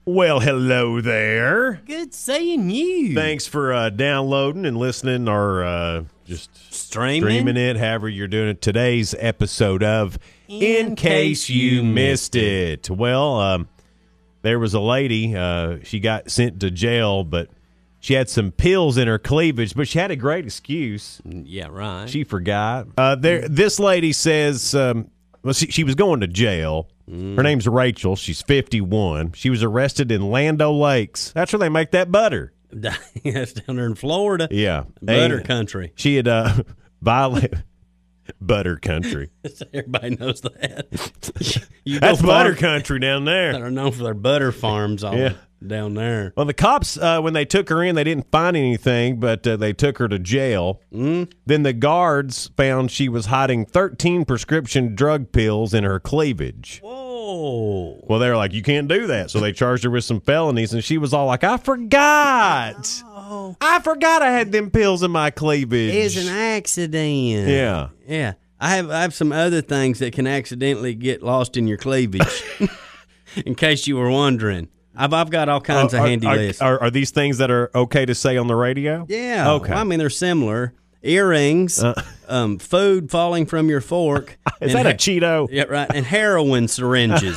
Well, hello there. Good seeing you. Thanks for downloading and listening or just Streaming it, however you're doing it. Today's episode of In Case You Missed It. Well, there was a lady, she got sent to jail, but she had some pills in her cleavage, but she had a great excuse. Yeah, right. She forgot. This lady says she was going to jail. Her name's Rachel. She's 51. She was arrested in Land O'Lakes. That's where they make that butter. That's down there in Florida. Yeah. Butter country. She had violated butter country. Everybody knows that. That's butter country down there. That are known for their butter farms down there. Well, the cops, when they took her in, they didn't find anything, but they took her to jail. Then the guards found she was hiding 13 prescription drug pills in her cleavage. Whoa. Well, they were like, you can't do that. So they charged her with some felonies, and she was all like, I forgot. Oh. I forgot I had them pills in my cleavage. It's an accident. Yeah. Yeah. I have some other things that can accidentally get lost in your cleavage, in case you were wondering. I've got all kinds of handy lists. Are these things that are okay to say on the radio? Yeah. Okay. Well, I mean, they're similar. Earrings, food falling from your fork. Is that a Cheeto? Yeah, right. And heroin syringes.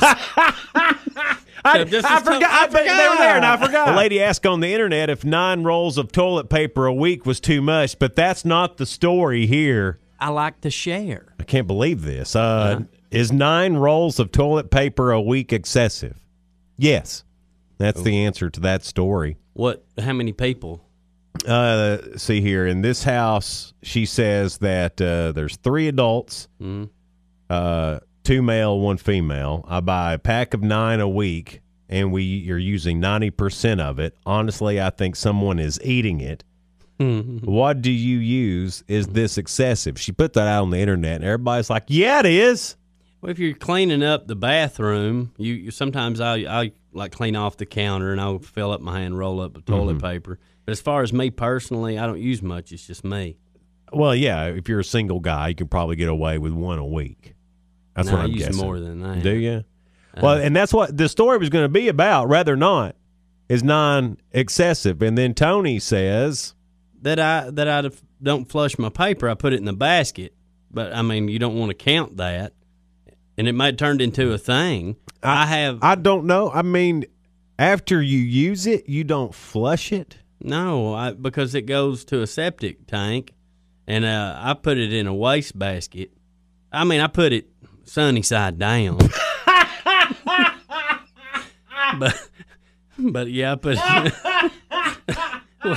I forgot. They were there, and I forgot. A lady asked on the internet if 9 rolls of toilet paper a week was too much, but that's not the story here. I like to share. I can't believe this. Is 9 rolls of toilet paper a week excessive? Yes. That's the answer to that story. What? How many people? See here. In this house, she says that there's 3 adults, 2 male, 1 female. I buy a pack of 9 a week, and we are using 90% of it. Honestly, I think someone is eating it. What do you use? Is this excessive? She put that out on the internet, and everybody's like, yeah, it is. Well, if you're cleaning up the bathroom, you sometimes I like clean off the counter, and I'll fill up my hand, roll up the toilet paper. But as far as me personally, I don't use much. It's just me. Well, yeah, if you're a single guy, you can probably get away with 1 a week. That's what I'm guessing. I use more than that. Do you? Well, and that's what the story was going to be about, rather not, is 9 excessive. And then Tony says that I don't flush my paper. I put it in the basket. But, I mean, you don't want to count that. And it might turn into a thing. I don't know. I mean, after you use it, you don't flush it? No, because it goes to a septic tank, and I put it in a waste basket. I mean, I put it sunny side down. but yeah, I put it.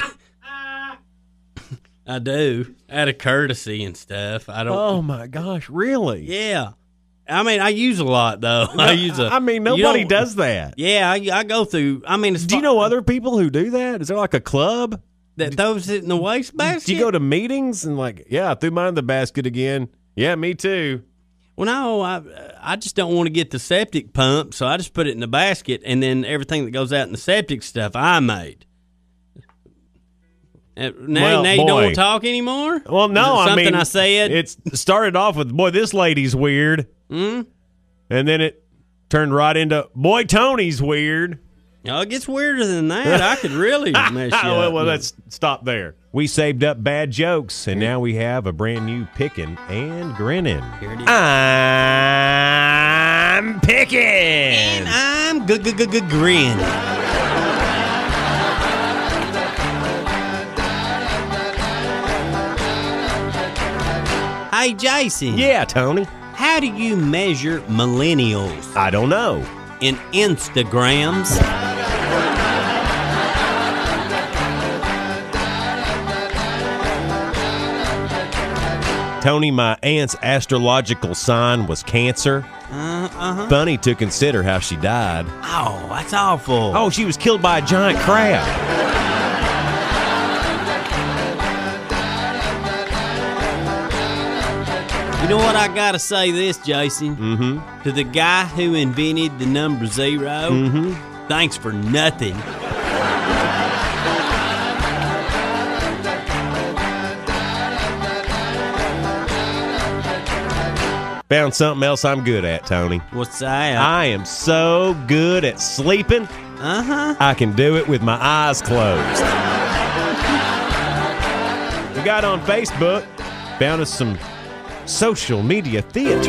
I do, out of courtesy and stuff. I don't. Oh my gosh, really? Yeah. I mean, I use a lot, though. Nobody does that. Yeah, I go through. I mean, do you know other people who do that? Is there like a club that throws it in the waste basket? Do you go to meetings and I threw mine in the basket again? Yeah, me too. Well, no, I just don't want to get the septic pump, so I just put it in the basket, and then everything that goes out in the septic stuff I made. Now you don't want to talk anymore? Well, no, something I said? It started off with, boy, this lady's weird. And then it turned right into, boy, Tony's weird. Oh, it gets weirder than that. I could really mess you up. Well, let's stop there. We saved up bad jokes, and now we have a brand new Pickin' and Grinning. Here it is. I'm picking. And I'm grinning. Hey, Jason. Yeah, Tony. How do you measure millennials? I don't know. In Instagrams. Tony, my aunt's astrological sign was Cancer. Funny to consider how she died. Oh, that's awful. Oh, she was killed by a giant crab. You know what I gotta say this, Jason? To the guy who invented the number 0, thanks for nothing. Found something else I'm good at, Tony. What's that? I am so good at sleeping I can do it with my eyes closed. We got on Facebook, found us some social media theater.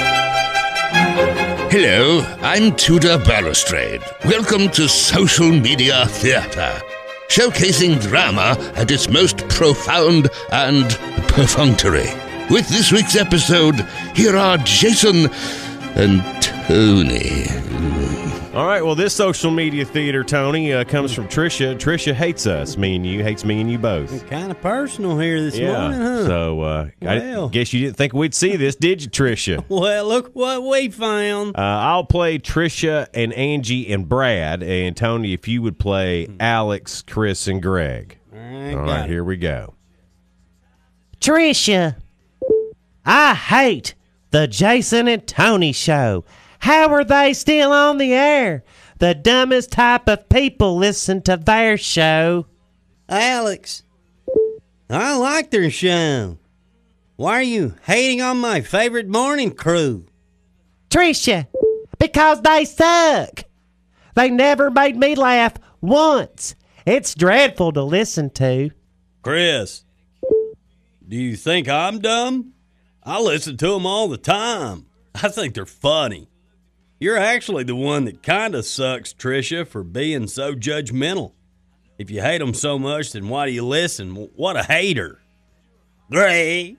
Hello, I'm Tudor Balustrade. Welcome to Social Media Theatre, showcasing drama at its most profound and perfunctory. With this week's episode, here are Jason and Tony. All right, well, this social media theater, Tony, comes from Trisha. Trisha hates us, me and you, hates me and you both. Kind of personal here this morning, huh? So I guess you didn't think we'd see this, did you, Trisha? Well, look what we found. I'll play Trisha and Angie and Brad, and Tony, if you would play Alex, Chris, and Greg. All right, here we go. Trisha, I hate the Jason and Tony show. How are they still on the air? The dumbest type of people listen to their show. Alex, I like their show. Why are you hating on my favorite morning crew? Trisha, because they suck. They never made me laugh once. It's dreadful to listen to. Chris, do you think I'm dumb? I listen to them all the time. I think they're funny. You're actually the one that kind of sucks, Trisha, for being so judgmental. If you hate them so much, then why do you listen? What a hater. Greg,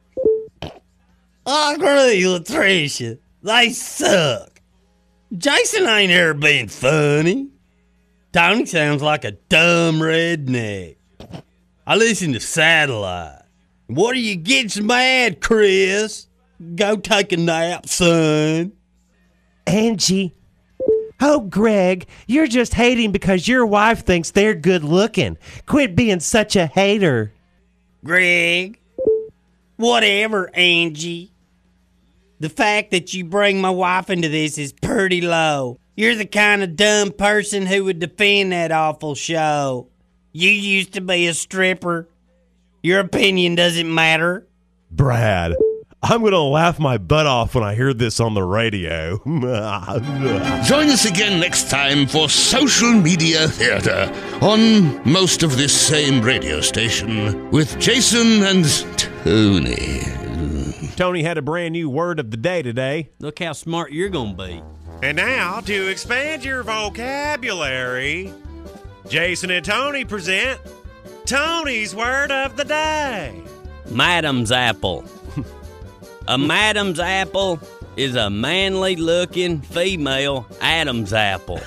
I agree with Trisha. They suck. Jason ain't ever been funny. Tony sounds like a dumb redneck. I listen to Satellite. What are you getting mad, Chris? Go take a nap, son. Angie. Oh, Greg, you're just hating because your wife thinks they're good looking. Quit being such a hater. Greg. Whatever, Angie. The fact that you bring my wife into this is pretty low. You're the kind of dumb person who would defend that awful show. You used to be a stripper. Your opinion doesn't matter. Brad, I'm going to laugh my butt off when I hear this on the radio. Join us again next time for Social Media Theatre on most of this same radio station with Jason and Tony. Tony had a brand new word of the day today. Look how smart you're going to be. And now, to expand your vocabulary, Jason and Tony present Tony's word of the day. Madam's apple. A madam's apple is a manly-looking female Adam's apple.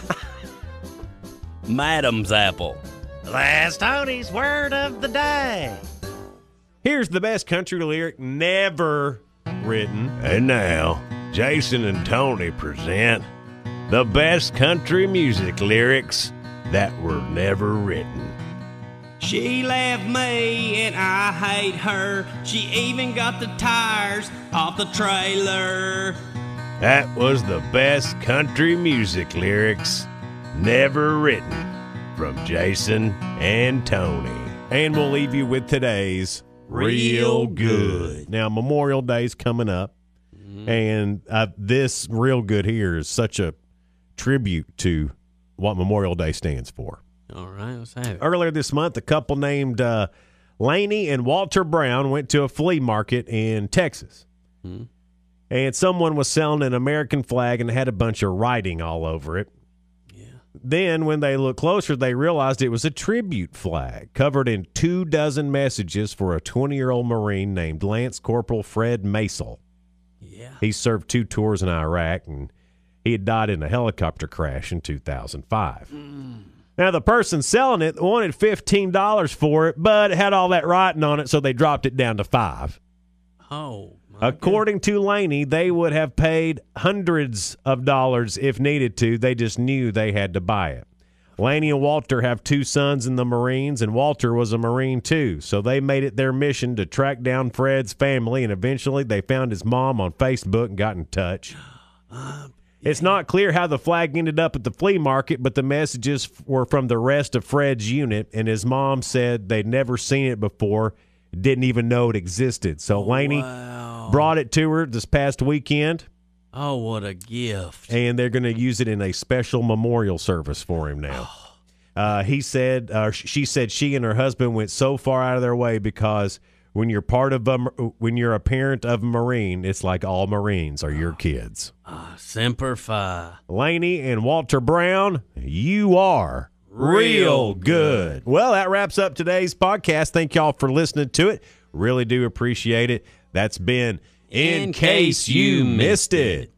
Madam's apple. That's Tony's word of the day. Here's the best country lyric never written. And now, Jason and Tony present the best country music lyrics that were never written. She left me and I hate her. She even got the tires off the trailer. That was the best country music lyrics never written from Jason and Tony. And we'll leave you with today's Real Good. Now, Memorial Day's coming up, and this Real Good here is such a tribute to what Memorial Day stands for. All right, let's have it. Earlier this month, a couple named Laney and Walter Brown went to a flea market in Texas. And someone was selling an American flag and had a bunch of writing all over it. Yeah. Then, when they looked closer, they realized it was a tribute flag covered in 24 messages for a 20-year-old Marine named Lance Corporal Fred Masel. Yeah. He served 2 tours in Iraq, and he had died in a helicopter crash in 2005. Now, the person selling it wanted $15 for it, but it had all that writing on it, so they dropped it down to $5. Oh, According to Laney, they would have paid hundreds of dollars if needed to. They just knew they had to buy it. Laney and Walter have 2 sons in the Marines, and Walter was a Marine too. So they made it their mission to track down Fred's family, and eventually they found his mom on Facebook and got in touch. It's not clear how the flag ended up at the flea market, but the messages were from the rest of Fred's unit, and his mom said they'd never seen it before, didn't even know it existed. So Laney brought it to her this past weekend, Oh, what a gift. And they're going to use it in a special memorial service for him now. She said she and her husband went so far out of their way because when you're a parent of a Marine, it's like all Marines are your kids. Semper Fi. Laney and Walter Brown, you are real good. Well, that wraps up today's podcast. Thank y'all for listening to it. Really do appreciate it. That's been In Case You Missed It.